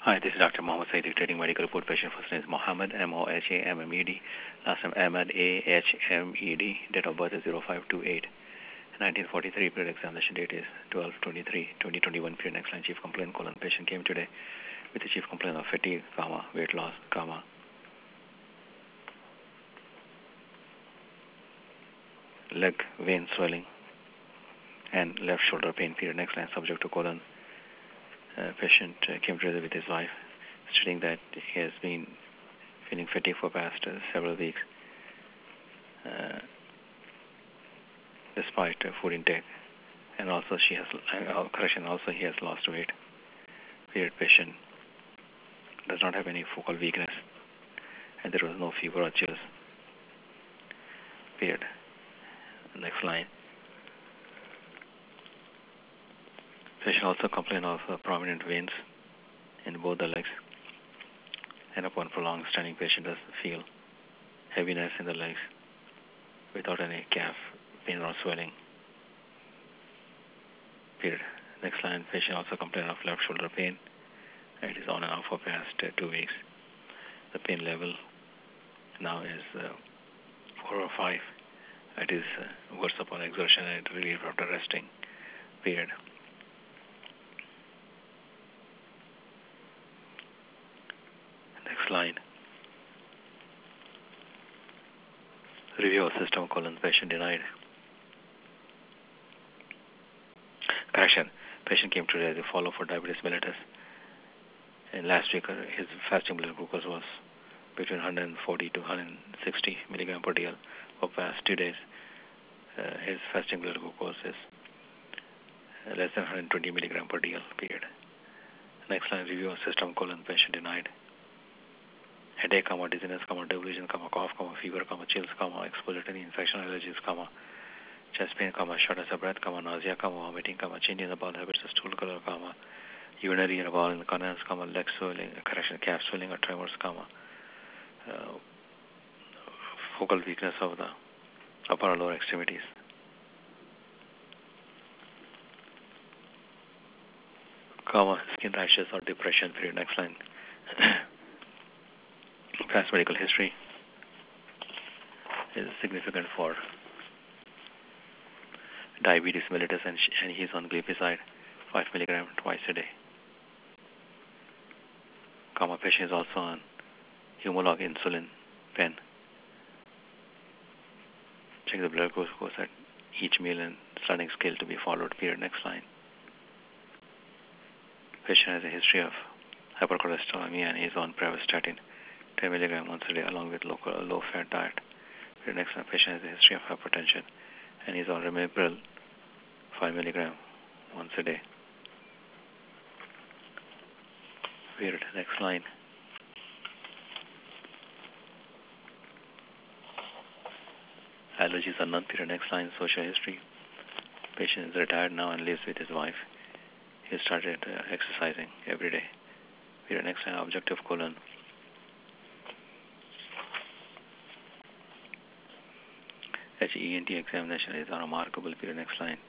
Hi, this is Dr. Mohammed Saeed, dictating medical report. Patient first name is Mohammed, Mohammed, last name Ahmed, Ahmed. Date of birth is 0528. 1943. Period examination date is 12/23/2021. Period next line. Chief complaint colon. Patient came today with the chief complaint of fatigue, weight loss, leg vein swelling, and left shoulder pain. Period next line. Subject to colon. Patient came together with his wife, stating that he has been feeling fatigue for past several weeks, despite food intake, and also she has also he has lost weight. Period. Patient does not have any focal weakness, and there was no fever or chills. Period. Next line. Patient also complained of prominent veins in both the legs, and upon prolonged standing, patient does feel heaviness in the legs without any calf pain or swelling. Period. Next line. Patient also complained of left shoulder pain. It is on and off for past 2 weeks. The pain level now is 4 or 5. It is worse upon exertion and relief after resting. Period. Next line. Review of system colon. Patient denied. Correction. Patient came today as a follow for diabetes mellitus. And last week his fasting blood glucose was between 140 to 160 milligram per dl. For past 2 days, his fasting blood glucose is less than 120 milligram per dl. Period. Next line. Review of system colon. Patient denied. Headache, dizziness, delusion, cough, fever, chills, exposure to any infection, allergies, chest pain, shortness of breath, nausea, vomiting, change in the bowel habits, stool color, urinary and bowel incontinence, leg swelling, calf swelling or tremors, focal weakness of the upper or lower extremities. Skin rashes or depression. Period. Next line. Past medical history is significant for diabetes mellitus, and he is on glipizide 5 milligram twice a day. Patient is also on Humalog insulin pen. Check the blood glucose at each meal and sliding scale to be followed. Period. Next line. Patient has a history of hypercholesterolemia and is on pravastatin 10 milligram once a day along with low-fat diet. Period. Next line. Patient has a history of hypertension and is on Ramipril 5 milligram once a day. Period. Next line. Allergies are none. Period. Next line. Social history. Patient is retired now and lives with his wife. He started exercising every day. Period. Next line. Objective colon. HENT examination is unremarkable. Period. Next line.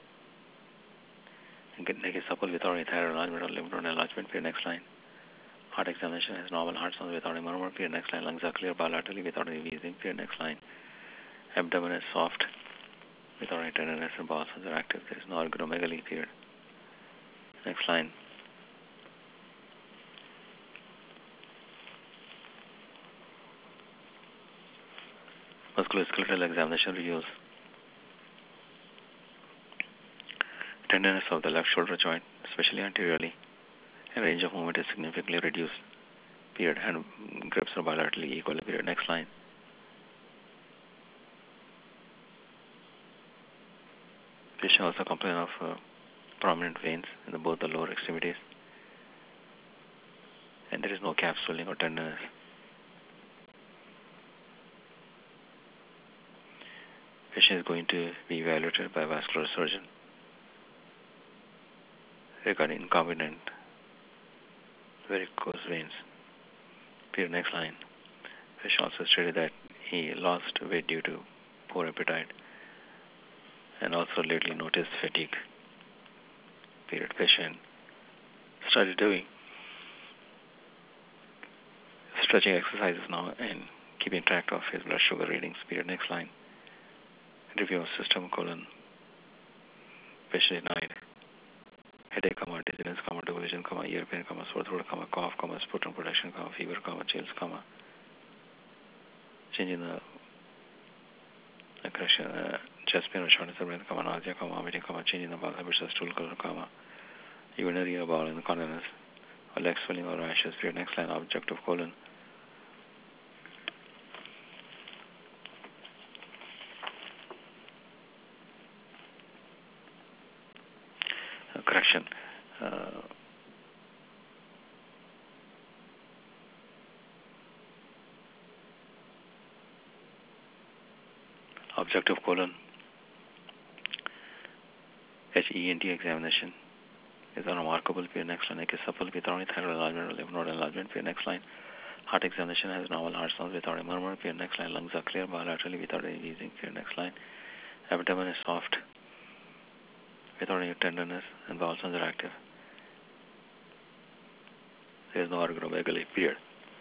Neck is supple without any thyroid enlargement or lymph node enlargement. Period. Next line. Heart examination has normal heart sounds without any murmur. Period. Next line. Lungs are clear bilaterally without any wheezing. Period. Next line. Abdomen is soft without any tenderness and bowel sounds are active. There is no organomegaly. Period. Next line. Musculoskeletal examination reviews. Tenderness of the left shoulder joint, especially anteriorly, and range of movement is significantly reduced. Period. Hand grips are bilaterally equal. Period. Next line. Patient also complains of prominent veins in both the lower extremities, and there is no calf swelling or tenderness. Patient is going to be evaluated by a vascular surgeon regarding concomitant varicose veins. Period. Next line. Patient also stated that he lost weight due to poor appetite and also lately noticed fatigue. Period. Patient started doing stretching exercises now and keeping track of his blood sugar readings. Period. Next line. Review of system, colon, patient denied. Headache, dizziness, double vision, ear pain, sore throat, cough, sputum production, fever, chills, change in the aggression, chest pain or shortness of breath, nausea, vomiting, change in the bowel habits, stool color, urinary or bowel incontinence, or leg swelling or rashes. Period. Next line. Object of colon. Correction. Objective colon. HENT examination is unremarkable. Period. Next line. Neck is supple without any thyroid enlargement or lymph node enlargement. Period. Next line. Heart examination has normal heart sounds without a murmur. Period. Next line. Lungs are clear bilaterally without any wheezing. Period. Next line. Abdomen is soft without any tenderness and bowel sounds are active. There is no organomegaly. Period.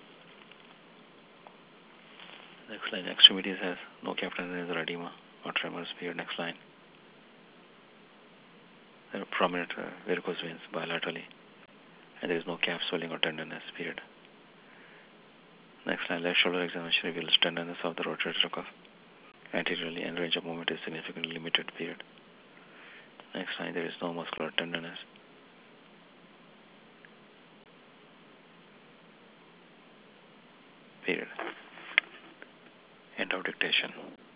Next line. Extremities has no capillary edema or tremors. Period. Next line. There are prominent varicose veins bilaterally, and there is no calf swelling or tenderness. Period. Next line. Left shoulder examination reveals tenderness of the rotator cuff anteriorly, and range of movement is significantly limited. Period. Next line. There is no muscular tenderness. Period. End of dictation.